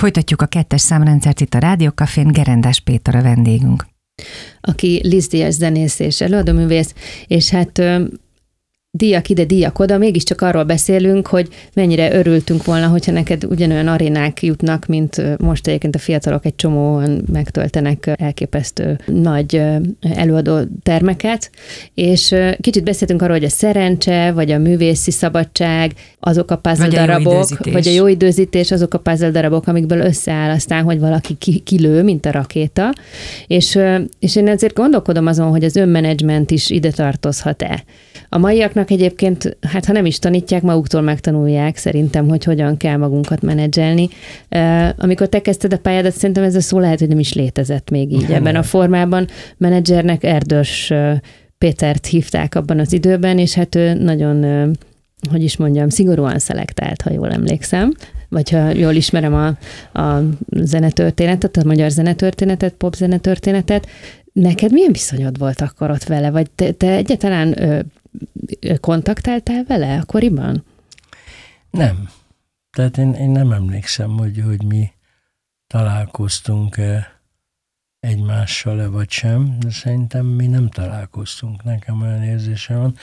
Folytatjuk a 2-es számrendszert itt a Rádió Cafén, Gerendás Péter a vendégünk. Aki Liszt Díjas zenész és előadóművész, és hát díjak ide, díjak oda, mégiscsak arról beszélünk, hogy mennyire örültünk volna, hogyha neked ugyanolyan arénák jutnak, mint most egyébként a fiatalok egy csomóan megtöltenek elképesztő nagy előadó termeket, és kicsit beszéltünk arról, hogy a szerencse, vagy a művészi szabadság, azok a puzzle darabok, vagy a jó időzítés, azok a puzzle darabok, amikből összeáll aztán, hogy valaki kilő, mint a rakéta, és én ezért gondolkodom azon, hogy az önmenedzsment is ide tartozhat-e. A maiaknak egyébként, hát ha nem is tanítják, maguktól megtanulják szerintem, hogy hogyan kell magunkat menedzselni. Amikor te kezdted a pályádat, szerintem ez a szó lehet, hogy nem is létezett még így ebben a formában. Menedzsernek Erdős Pétert hívták abban az időben, és hát ő nagyon, hogy is mondjam, szigorúan szelektált, ha jól emlékszem, vagy ha jól ismerem a zenetörténetet, a magyar zenetörténetet, pop zenetörténetet. Neked milyen viszonyod volt akkor ott vele? Vagy te egyáltalán kontaktáltál vele akkoriban? Nem. Tehát én nem emlékszem, hogy mi találkoztunk egymással vagy sem, de szerintem mi nem találkoztunk. Nekem olyan érzésem van.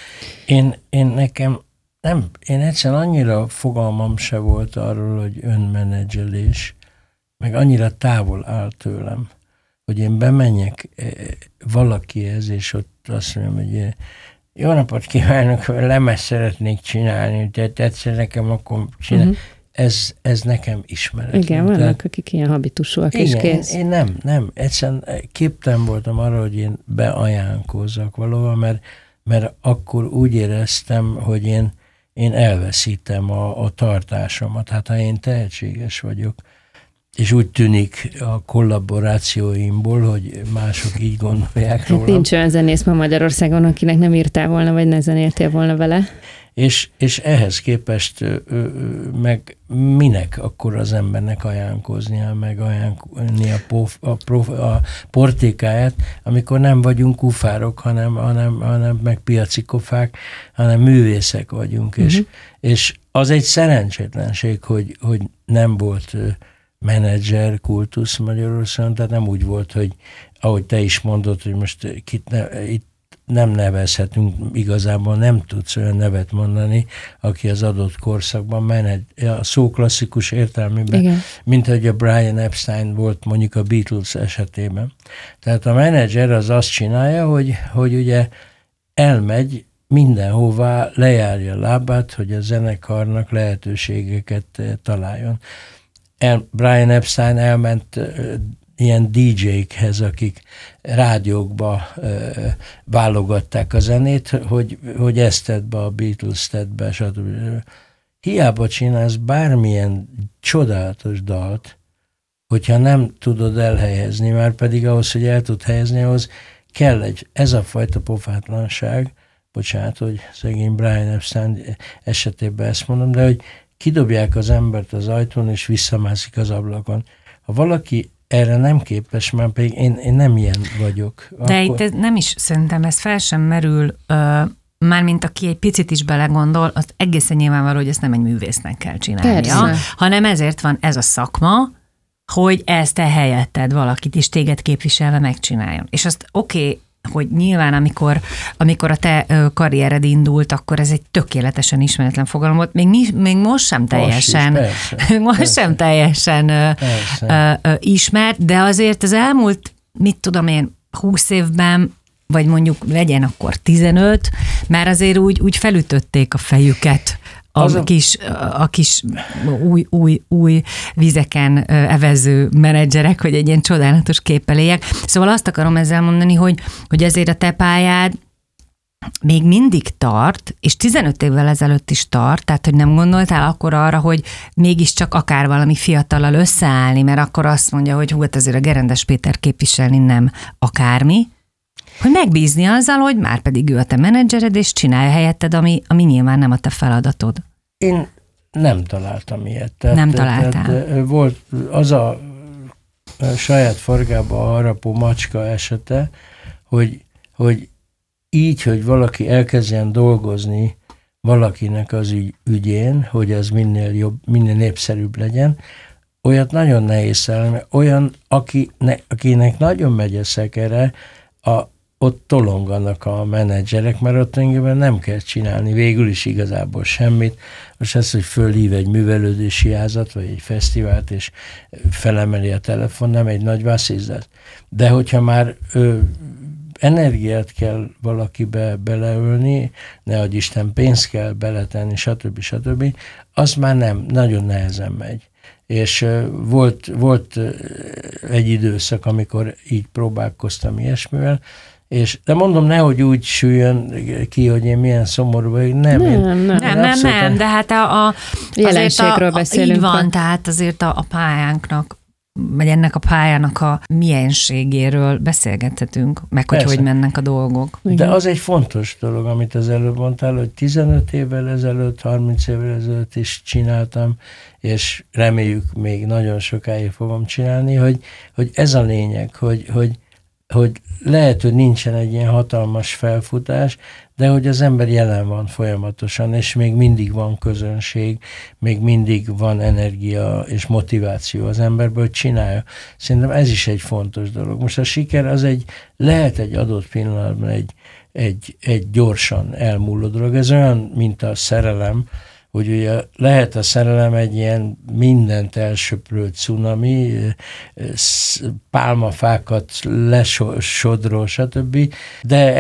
Én egyszerűen annyira fogalmam se volt arról, hogy önmenedzselés, meg annyira távol áll tőlem, hogy én bemenjek valakihez, és ott azt mondjam, hogy jó napot kívánok, lemezt szeretnék csinálni, tehát egyszer nekem akkor csinálni. Ez nekem ismeretlen. Igen, vannak, akik ilyen habitusúak, és kész. Én nem. Egyszerűen képtelen voltam arra, hogy én beajánkozzak valahol, mert akkor úgy éreztem, hogy én elveszítem a tartásomat. Hát ha én tehetséges vagyok, és úgy tűnik a kollaborációimból, hogy mások így gondolják rólam. Nincs olyan zenész ma Magyarországon, akinek nem írtál volna, vagy ne zenéltél volna vele. És ehhez képest meg minek akkor az embernek ajánlkoznia, meg ajánlni a portékáját, amikor nem vagyunk kufárok, hanem meg piaci kofák, hanem művészek vagyunk. És az egy szerencsétlenség, hogy nem volt menedzser kultusz Magyarországon, tehát nem úgy volt, hogy ahogy te is mondod, hogy most itt nem nevezhetünk, igazából nem tudsz olyan nevet mondani, aki az adott korszakban a szó klasszikus értelmében, igen, mint hogy a Brian Epstein volt mondjuk a Beatles esetében. Tehát a menedzser az azt csinálja, hogy ugye elmegy mindenhová, lejárja a lábát, hogy a zenekarnak lehetőségeket találjon. Brian Epstein elment ilyen DJ-khez, akik rádiókba válogatták a zenét, hogy ezt tedd be, a Beatles tedd be, stb. Hiába csinálsz bármilyen csodálatos dalt, hogyha nem tudod elhelyezni, már pedig ahhoz, hogy el tud helyezni, ahhoz kell ez a fajta pofátlanság, bocsánat, hogy szegény Brian Epstein esetében ezt mondom, de hogy kidobják az embert az ajtón, és visszamászik az ablakon. Ha valaki erre nem képes, már pedig én nem ilyen vagyok. De itt ez nem is, szerintem ez fel sem merül, mármint aki egy picit is belegondol, az egészen nyilvánvaló, hogy ezt nem egy művésznek kell csinálnia, hanem ezért van ez a szakma, hogy ezt te helyetted valakit is téged képviselve megcsináljon. És azt oké, hogy nyilván, amikor a te karriered indult, akkor ez egy tökéletesen ismeretlen fogalom volt. Még most sem teljesen ismert, de azért az elmúlt, 20 évben, vagy mondjuk legyen akkor 15, már azért úgy felütötték a fejüket a kis új vizeken evező menedzserek, hogy egy ilyen csodálatos képpel éljek. Szóval azt akarom ezzel mondani, hogy ezért a te pályád még mindig tart, és 15 évvel ezelőtt is tart, tehát hogy nem gondoltál akkor arra, hogy mégiscsak akár valami fiatallal összeállni, mert akkor azt mondja, hogy hát azért a Gerendás Péter képviselni nem akármi, hogy megbízni azzal, hogy már pedig ő a te menedzsered, és csinálja helyetted, ami nyilván nem a te feladatod. Én nem találtam ilyet. Nem találtál. Volt az a saját fargába harapó macska esete, hogy így, hogy valaki elkezdjen dolgozni valakinek az ügyén, hogy az minél jobb, minél népszerűbb legyen, olyat nagyon nehéz szerelni, olyan, akinek nagyon megy a szekere, ott tolonganak a menedzserek, mert ott tulajdonképpen nem kell csinálni végül is igazából semmit. Most ez, hogy fölhív egy művelődési házat, vagy egy fesztivált, és felemeli a telefon, nem egy nagy vasszizdat. De hogyha már energiát kell valakibe beleölni, nehogy Isten pénzt kell beletenni, stb. Az már nem, nagyon nehezen megy. És volt egy időszak, amikor így próbálkoztam ilyesmivel, de mondom, nehogy úgy süljön ki, hogy én milyen szomorú vagyok. Nem, de hát a jelenségről beszélünk. Így van, tehát azért a pályánknak, vagy ennek a pályának a mienségéről beszélgethetünk, meg hogy mennek a dolgok. De az egy fontos dolog, amit az előbb mondtál, hogy 15 évvel ezelőtt, 30 évvel ezelőtt is csináltam, és reméljük még nagyon sokáig fogom csinálni, hogy ez a lényeg, hogy lehet, hogy nincsen egy ilyen hatalmas felfutás, de hogy az ember jelen van folyamatosan, és még mindig van közönség, még mindig van energia és motiváció az emberből, hogy csinálja. Szerintem ez is egy fontos dolog. Most a siker az lehet egy adott pillanatban egy gyorsan elmúló dolog. Ez olyan, mint a szerelem, hogy ugye lehet a szerelem egy ilyen mindent elsöprő cunami, pálmafákat lesodrol, stb., de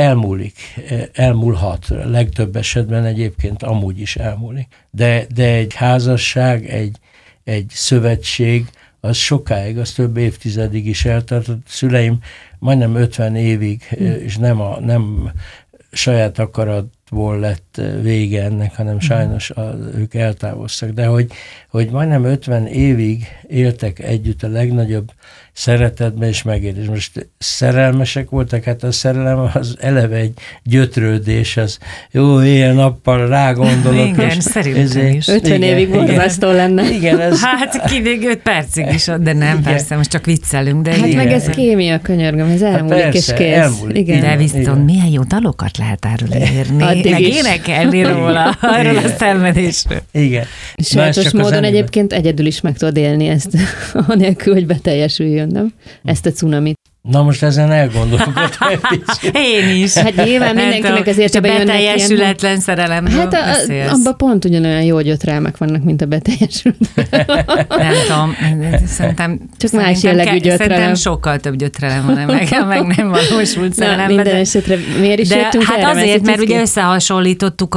elmúlhat. Legtöbb esetben egyébként amúgy is elmúlik. De egy házasság, egy szövetség, az sokáig, az több évtizedig is eltartott. Szüleim majdnem 50 évig, és nem saját akaratból lett vége ennek, hanem sajnos ők eltávoztak. De hogy majdnem 50 évig éltek együtt a legnagyobb szeretetben és megértés. Most szerelmesek voltak, hát a szerelem az eleve egy gyötrődés, az jó, éjjel-nappal rágondolok. Igen, szerintem is. 50 évig borzasztó lenne. Igen, hát kivég 5 percig is, de nem, igen. Persze, most csak viccelünk. De hát igen. meg ez kémia, könyörgöm, ez elmúlik persze, és kész. Elmúlik. Igen. De viszont milyen jó dalokat lehet erről írni, meg énekelni róla, arról a szenvedésről. Igen. Sajátos módon egyébként egyedül is meg tudod élni ezt, anélkül, hogy beteljesüljön, nem? Ezt a cunamit. Na most ezen elgondolkodtam egy picit. Én is. Hát nyilván mindenkinek azért a beteljesületlen szerelemről hát abban pont ugyanolyan jó gyötrelmek vannak, mint a beteljesületlen. Nem tudom, szerintem csak más jellegű gyötrelem. Szerintem sokkal több gyötrelem van, meg nem valósult szerelemben. Minden esetre miért is jöttünk hát erre? Azért, mert ugye összehasonlítottuk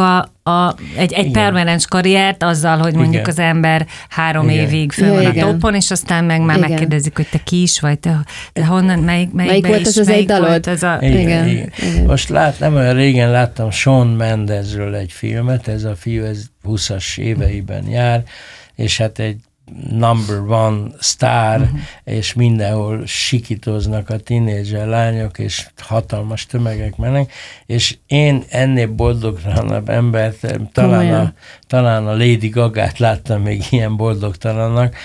egy permanens karriert azzal, hogy mondjuk igen. Az ember 3 évig föl van a toppon, és aztán meg már megkérdezik, hogy te ki is vagy, te honnan, melyik volt az egy dalod? Igen. Most nem olyan régen láttam Shawn Mendesről egy filmet, ez a fiú, ez 20-as éveiben jár, és hát egy number one sztár, és mindenhol sikítoznak a tínédzser lányok, és hatalmas tömegek mennek, és én ennél boldogtalanabb embert, talán a Lady Gagát láttam még ilyen boldogtalannak,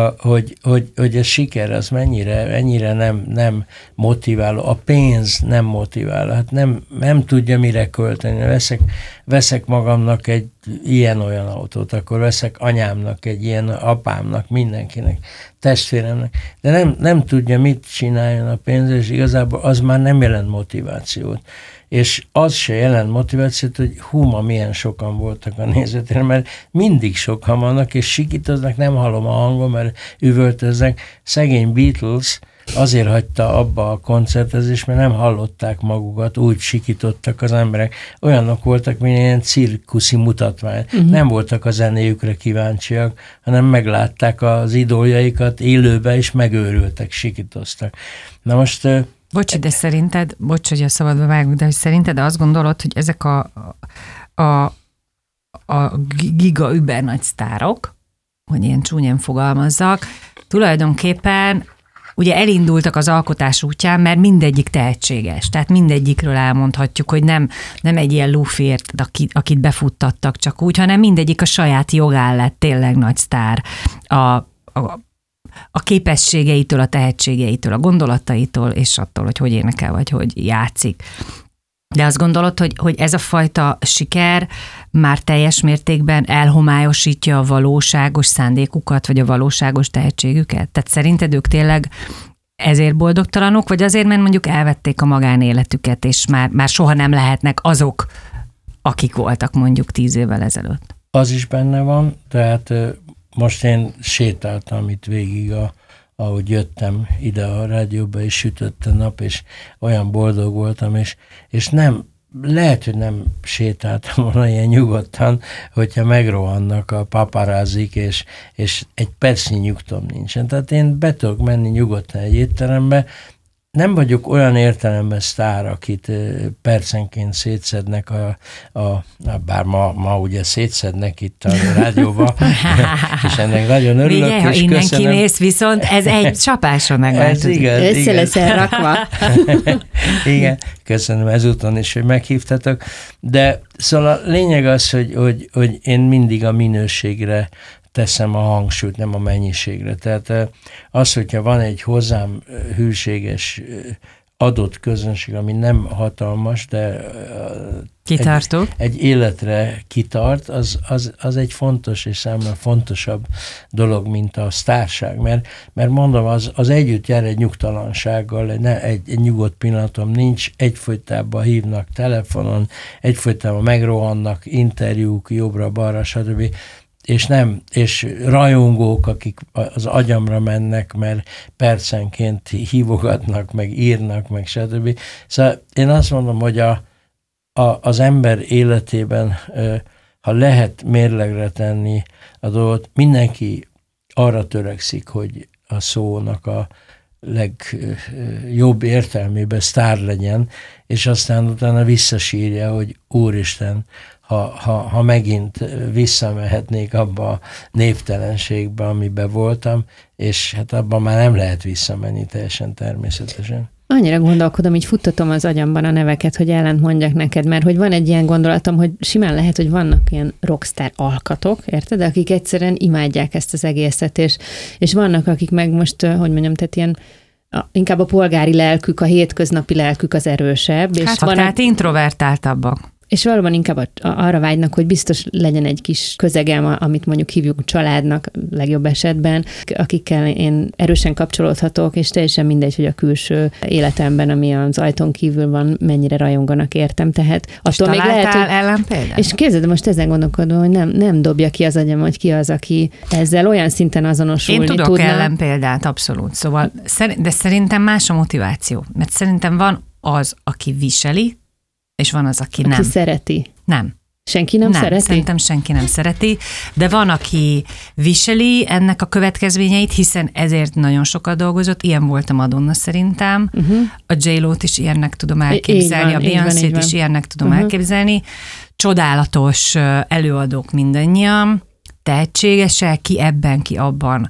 hogy a siker az mennyire nem motiváló, a pénz nem motiváló, hát nem tudja mire költeni, veszek magamnak egy ilyen-olyan autót, akkor veszek anyámnak, egy ilyen apámnak, mindenkinek, testvéremnek, de nem tudja, mit csináljon a pénzzel, és igazából az már nem jelent motivációt. És az se jelent motivációt, hogy ma milyen sokan voltak a nézőtéren, mert mindig sokan vannak, és sikítoznak, nem hallom a hangom, mert üvöltöznek. Szegény Beatles azért hagyta abba a koncertezést, mert nem hallották magukat, úgy sikítottak az emberek. Olyanok voltak, mint ilyen cirkuszi mutatvány. Nem voltak a zenéjükre kíváncsiak, hanem meglátták az idoljaikat élőbe, és megőrültek, sikítoztak. Na most... Bocs, de szerinted, hogy a szabadba vágunk, de hogy szerinted azt gondolod, hogy ezek a giga über nagy sztárok, hogy ilyen csúnyán fogalmazzak, tulajdonképpen ugye elindultak az alkotás útján, mert mindegyik tehetséges. Tehát mindegyikről elmondhatjuk, hogy nem egy ilyen lúfért, akit befuttattak csak úgy, hanem mindegyik a saját jogán lett tényleg nagy sztár. A képességeitől, a tehetségeitől, a gondolataitól, és attól, hogy énekel, vagy hogy játszik. De azt gondolod, hogy ez a fajta siker már teljes mértékben elhomályosítja a valóságos szándékukat, vagy a valóságos tehetségüket? Tehát szerinted ők tényleg ezért boldogtalanok, vagy azért, mert mondjuk elvették a magánéletüket, és már soha nem lehetnek azok, akik voltak mondjuk 10 évvel ezelőtt? Az is benne van, tehát most én sétáltam itt végig, ahogy jöttem ide a rádióba, és sütött a nap, és olyan boldog voltam, és nem, lehet, hogy nem sétáltam volna ilyen nyugodtan, hogyha megrohannak a paparázik, és egy percnyi nyugtom nincsen. Tehát én be tudok menni nyugodtan egy étterembe, nem vagyok olyan értelemben sztár, akit percenként szétszednek, bár ma ugye szétszednek itt a rádióba, és ennek nagyon örülök. Vigye, ha innen kimész, viszont ez egy csapásra megváltozik. Össze leszel rakva. Igen, köszönöm ezúton is, hogy meghívtatok. De szóval a lényeg az, hogy én mindig a minőségre teszem a hangsúlyt, nem a mennyiségre. Tehát az, hogyha van egy hozzám hűséges adott közönség, ami nem hatalmas, de kitartó. Egy életre kitart, az egy fontos és számomra fontosabb dolog, mint a sztárság. Mert mondom, az együtt jár egy nyugtalansággal, egy nyugodt pillanatom nincs, egyfolytában hívnak telefonon, egyfolytában megrohannak interjúk jobbra-balra, stb. És rajongók, akik az agyamra mennek, mert percenként hívogatnak, meg írnak, meg stb. Szóval én azt mondom, hogy az ember életében, ha lehet mérlegre tenni a dolgot, mindenki arra törekszik, hogy a szónak a legjobb értelmében sztár legyen, és aztán utána visszasírja, hogy Úristen, ha megint visszamehetnék abba a névtelenségbe, amiben voltam, és hát abban már nem lehet visszamenni teljesen természetesen. Annyira gondolkodom, így futtatom az agyamban a neveket, hogy ellent mondjak neked, mert hogy van egy ilyen gondolatom, hogy simán lehet, hogy vannak ilyen rockstar alkatok, érted? Akik egyszerűen imádják ezt az egészet, és vannak, akik meg most, hogy mondjam, tehát ilyen inkább a polgári lelkük, a hétköznapi lelkük az erősebb. És tehát introvertáltabbak. És valóban inkább arra vágynak, hogy biztos legyen egy kis közegem, amit mondjuk hívjuk családnak legjobb esetben, akikkel én erősen kapcsolódhatok, és teljesen mindegy, hogy a külső életemben, ami az ajtón kívül van, mennyire rajonganak értem. Tehát attól még lehet, hogy... ellenpéldát? És képzeld, most ezen gondolkodom, hogy nem dobja ki az agyam, hogy ki az, aki ezzel olyan szinten azonosulni tudna. Én tudok ellenpéldát, abszolút. Szóval, de szerintem más a motiváció. Mert szerintem van az, aki viseli, és van az, aki nem. Aki szereti. Nem. Senki nem szereti? Szerintem senki nem szereti, de van, aki viseli ennek a következményeit, hiszen ezért nagyon sokat dolgozott. Ilyen volt a Madonna szerintem. A J-Lo-t is ilyennek tudom elképzelni, a Beyoncé-t is ilyennek tudom elképzelni. Csodálatos előadók mindannyian, tehetségesek, ki ebben, ki abban.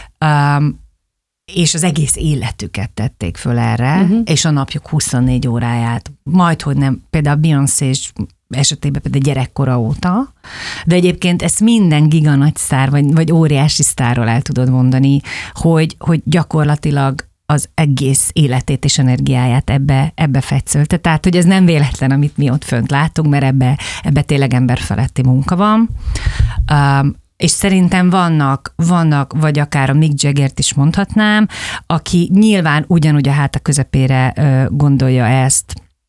És az egész életüket tették föl erre, és a napjuk 24 óráját, majdhogy nem, például Beyoncé esetében például gyerekkora óta, de egyébként ezt minden giga nagy sztár, vagy óriási sztárról el tudod mondani, hogy gyakorlatilag az egész életét és energiáját ebbe fetszölte. Tehát, hogy ez nem véletlen, amit mi ott fönt látunk, mert ebbe tényleg emberfeletti munka van. És szerintem vannak, vagy akár a Mick Jaggert is mondhatnám, aki nyilván ugyanúgy a háta közepére gondolja ezt,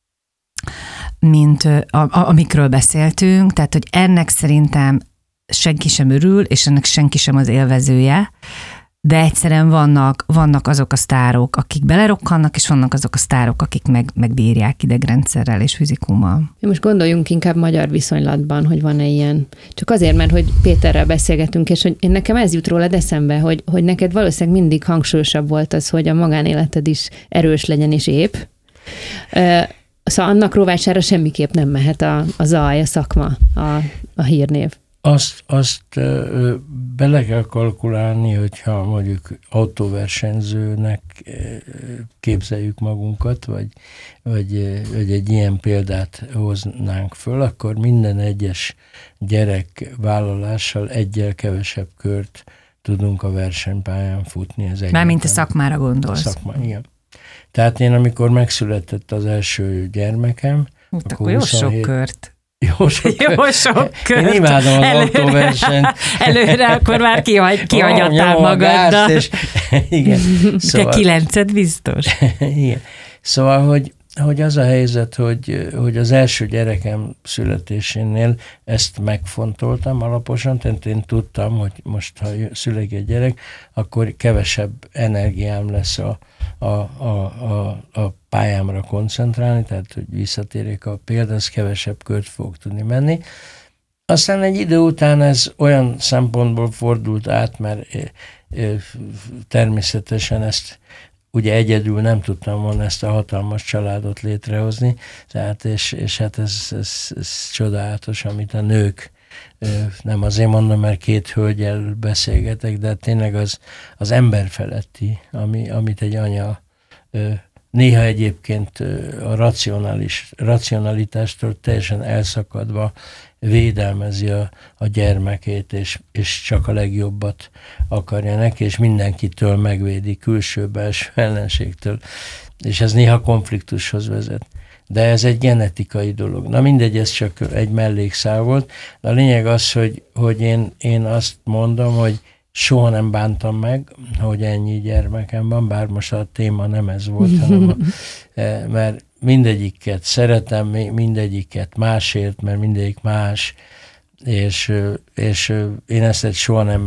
mint amikről beszéltünk, tehát, hogy ennek szerintem senki sem örül, és ennek senki sem az élvezője, de egyszerűen vannak azok a sztárok, akik belerokkannak, és vannak azok a sztárok, akik megbírják idegrendszerrel és fizikummal. Most gondoljunk inkább magyar viszonylatban, hogy van-e ilyen. Csak azért, mert hogy Péterrel beszélgetünk, és hogy nekem ez jut rólad eszembe, hogy neked valószínűleg mindig hangsúlyosabb volt az, hogy a magánéleted is erős legyen és épp. Szóval annak rovására semmiképp nem mehet a zaj, a szakma, a hírnév. Azt bele kell kalkulálni, hogyha mondjuk autóversenyzőnek képzeljük magunkat, vagy egy ilyen példát hoznánk föl, akkor minden egyes gyerek vállalással egyel kevesebb kört tudunk a versenypályán futni. Mármint a szakmára gondolsz. A szakma, igen. Tehát én, amikor megszületett az első gyermekem, Akkor jó sok kört. Jó sok kört. Én imádom az autóversenyt. Előre akkor már kihagyatál magaddal. Igen. Szóval, te 9 biztos. Igen. Szóval, hogy az a helyzet, hogy az első gyerekem születésénél ezt megfontoltam alaposan, tehát én tudtam, hogy most, ha születik egy gyerek, akkor kevesebb energiám lesz a pályámra koncentrálni, tehát hogy visszatérjek a példához, kevesebb kört fogok tudni menni. Aztán egy idő után ez olyan szempontból fordult át, mert természetesen ezt ugye egyedül nem tudtam volna ezt a hatalmas családot létrehozni, tehát és hát ez csodálatos, amit a nők, nem azért mondom, mert két hölgyel beszélgetek, de tényleg az ember feletti, amit egy anya néha egyébként a racionalitástól teljesen elszakadva védelmezi a gyermekét, és csak a legjobbat akarja neki, és mindenkitől megvédi, külső-belső ellenségtől, és ez néha konfliktushoz vezet. De ez egy genetikai dolog. Na mindegy, ez csak egy mellékszál volt. De a lényeg az, hogy én azt mondom, hogy soha nem bántam meg, hogy ennyi gyermekem van, bár most a téma nem ez volt, hanem mert mindegyiket szeretem, mindegyiket másért, mert mindegyik más, és én ezt soha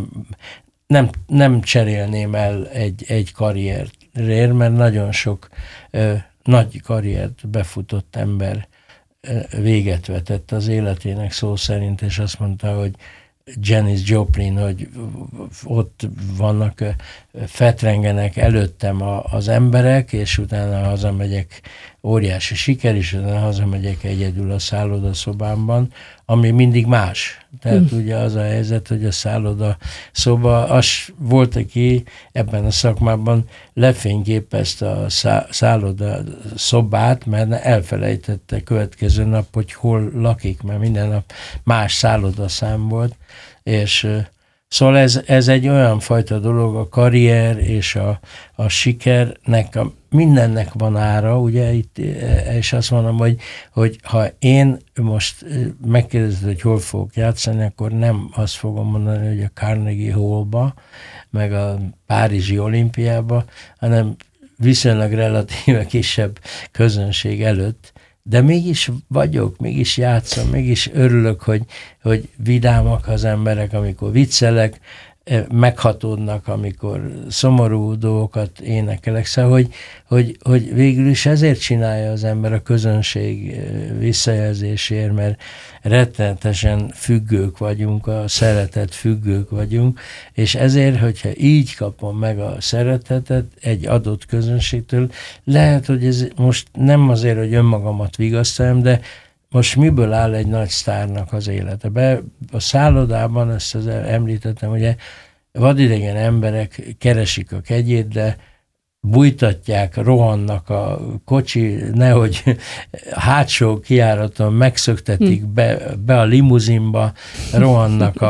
nem cserélném el egy karrierért, mert nagyon sok nagy karriert befutott ember véget vetett az életének szó szerint, és azt mondta, hogy Janis Joplin, hogy ott vannak, fetrengenek előttem az emberek, és utána hazamegyek, óriási siker, és utána hazamegyek egyedül a szállodaszobámban, ami mindig más. Tehát ugye az a helyzet, hogy a szállodaszoba, az volt, aki ebben a szakmában lefényképezte a szállodaszobát, mert elfelejtette következő nap, hogy hol lakik, mert minden nap más szállodaszám volt, és szóval ez egy olyan fajta dolog, a karrier és a sikernek, mindennek van ára, ugye itt, és azt mondom, hogy ha én most megkérdezed, hogy hol fogok játszani, akkor nem azt fogom mondani, hogy a Carnegie Hallba, meg a Párizsi olimpiába, hanem viszonylag relatíve kisebb közönség előtt, de mégis vagyok, mégis játszom, mégis örülök, hogy vidámak az emberek, amikor viccelek, meghatódnak, amikor szomorú dolgokat énekelek. Szóval, hogy végül is ezért csinálja az ember a közönség visszajelzésért, mert rettenetesen függők vagyunk, a szeretet függők vagyunk, és ezért, hogyha így kapom meg a szeretetet egy adott közönségtől, lehet, hogy ez most nem azért, hogy önmagamat vigasztaljam, de most miből áll egy nagy sztárnak az élete? A szállodában, ezt említettem, ugye vadidegen emberek keresik a kegyét, de bújtatják, rohannak a kocsi, nehogy hátsó kijáraton megszöktetik be a limuzinba, rohannak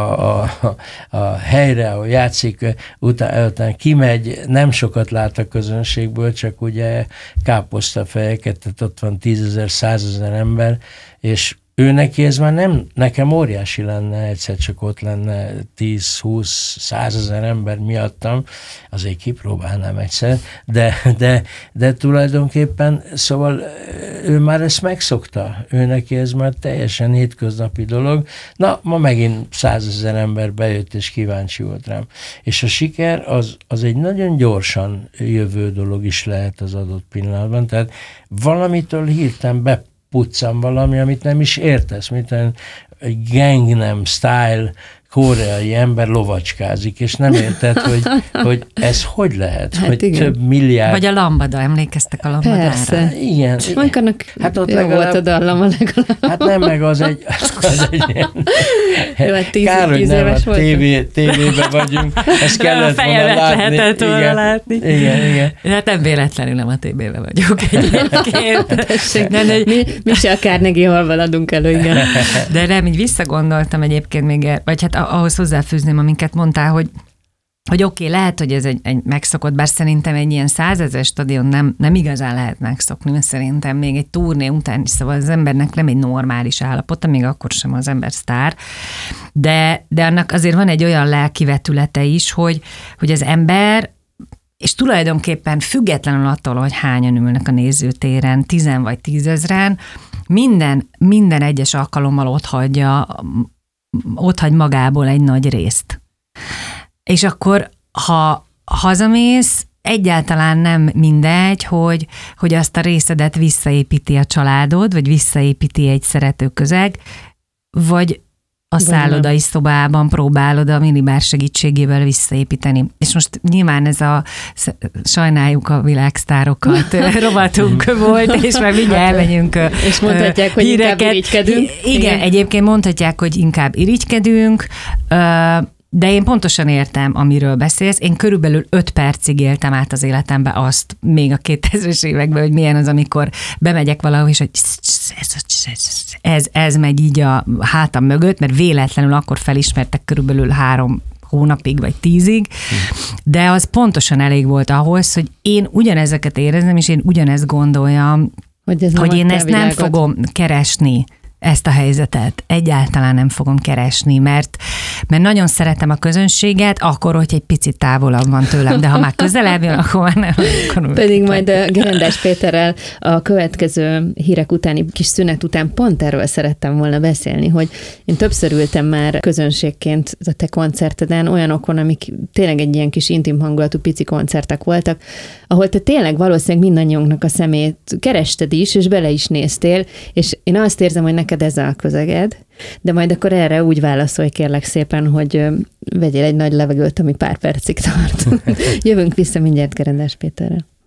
a helyre, ahol játszik, utána kimegy, nem sokat lát a közönségből, csak ugye káposztafejeket, tehát ott van 10 000, 100 000 ember, és ő neki ez már nem, nekem óriási lenne, egyszer csak ott lenne 10, 20, 100 000 ember miattam, azért kipróbálnám egyszer, de tulajdonképpen, szóval ő már ezt megszokta, ő neki ez már teljesen hétköznapi dolog. Na, ma megint 100 000 ember bejött és kíváncsi volt rám. És a siker az egy nagyon gyorsan jövő dolog is lehet az adott pillanatban, tehát valamitől hirtelen puccam valami, amit nem is értesz, mint egy Gangnam Style koreai ember lovacskázik, és nem érted, hogy ez hogy lehet, hát hogy igen. Több milliárd... Vagy a lambada, emlékeztek a lambadára? Persze. Igen. Annak hát ott volt a dallama legalább. Hát nem, meg az egy ilyen... Jó, hát 10 éves volt. Tévében vagyunk, ezt kellett volna látni. Lehetett volna látni. Igen. Hát nem véletlenül nem a tévében vagyok egyébként. Mi se a Carnegie Hallval adunk elő, igen. De nem, így visszagondoltam egyébként még, vagy hát ahhoz hozzáfűzném, amiket mondtál, hogy hogy oké, lehet, hogy ez egy megszokott, bár szerintem egy ilyen 100 000 stadion nem igazán lehet megszokni, mert szerintem még egy turné után is, szóval az embernek nem egy normális állapota, még akkor sem az ember sztár, de annak azért van egy olyan lelki vetülete is, hogy az ember, és tulajdonképpen függetlenül attól, hogy hányan ülnek a nézőtéren, 10 vagy 10 000, minden egyes alkalommal otthagy magából egy nagy részt. És akkor, ha hazamész, egyáltalán nem mindegy, hogy azt a részedet visszaépíti a családod, vagy visszaépíti egy szerető közeg, vagy a szállodai szobában próbálod a minibár segítségével visszaépíteni. És most nyilván sajnáljuk a világsztárokat, rovatunk volt, és már mindjárt elmegyünk és mondhatják, hogy inkább irigykedünk. Igen, egyébként mondhatják, hogy inkább irigykedünk, de én pontosan értem, amiről beszélsz. Én körülbelül 5 percig éltem át az életembe azt, még a 2000-es években, hogy milyen az, amikor bemegyek valahol, és hogy ez megy így a hátam mögött, mert véletlenül akkor felismertek körülbelül 3 hónapig, vagy 10-ig, de az pontosan elég volt ahhoz, hogy én ugyanezeket érezem, és én ugyanezt gondoljam, hogy én ezt nem fogom keresni, ezt a helyzetet. Egyáltalán nem fogom keresni, mert nagyon szeretem a közönséget, akkor, hogy egy picit távolabb van tőlem, de ha már közelebb jön, akkor már nem. Akkor pedig majd Gerendás Péterrel a következő hírek utáni kis szünet után pont erről szerettem volna beszélni, hogy én többször ültem már közönségként a te koncerteden, olyanokon, amik tényleg egy ilyen kis intim hangulatú pici koncertek voltak, ahol te tényleg valószínűleg mindannyiunknak a szemét kerested is, és bele is néztél, és én azt érzem, hogy neked ez a közeged, de majd akkor erre úgy válaszolj, kérlek szépen, hogy vegyél egy nagy levegőt, ami pár percig tart. Jövünk vissza mindjárt Gerendás Péterrel.